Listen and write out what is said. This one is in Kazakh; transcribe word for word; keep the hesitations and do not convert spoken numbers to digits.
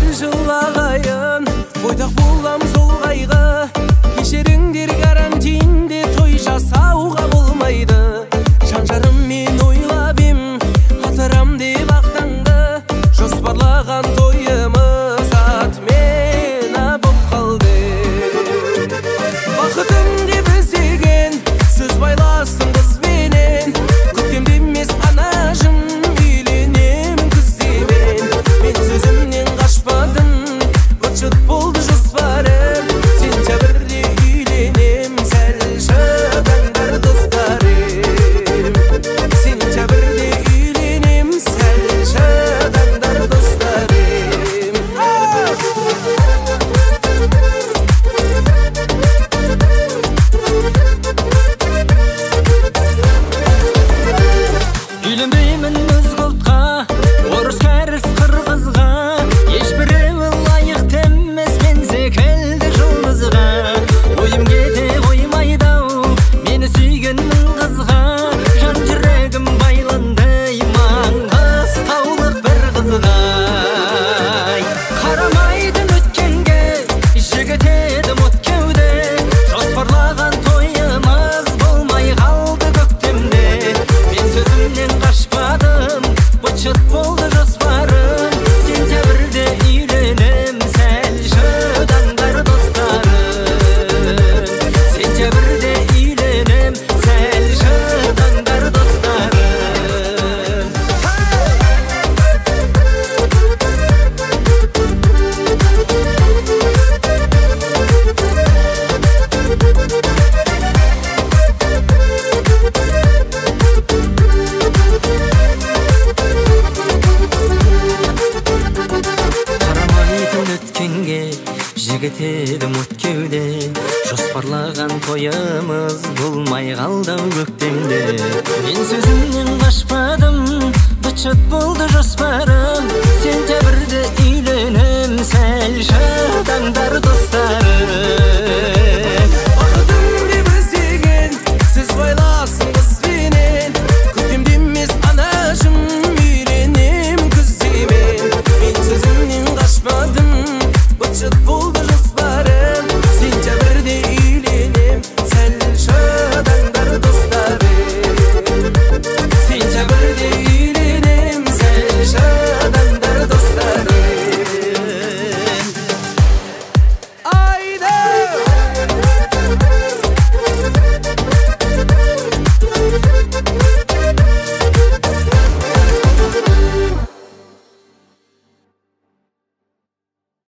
жылағайын, бойдақ болам сол қайғы. Кешіріңдер, карантинде той жасауға болмайды. Жан-жарым мен ойлап ем, атырам деп ақтаңды. Жоспарлаған тойымыз атмена боп қалды. Бақытым деп іздеген сөз байластың қызбенен. Көктемде емес анажым, үйленемін күздемен. Мен сөзімнен қашпадым, быт-шыт болды жоспарым. Сентябрьде үйленем, сәл шыдаңдар достарым. Сентябрьде үйленем, сәл шыдаңдар достарым. Үйленбеймін өз құлтқа, орыс кәріс қырғызға. Ешбіреуі лайықты емес мен секілді жұлдызға. Ойым кете қоймайды-ау мені сүйгенмін қызға. Жан жүрегім байланды маңғыс таулық бір қызға. Қарамайтын өткенге, жігіт едім от кеуде. Жоспарлаған тойымыз болмай қалды көктемде. Мен сөзімнен қашпадым, быт-шыт болды жоспарым. Сентябрьде үйленем, сәл шыдаңдар достарым. Сентябрьде үйленем, сәл шыдаңдар достарым. Қарамайтын өткенге, жігіт едім от кеуде. Жоспарлаған тойымыз болмай қалды-ау көктемде. Мен сөзімнен қашпадым, быт-шыт болды жоспарым. Сентябрьде үйленем,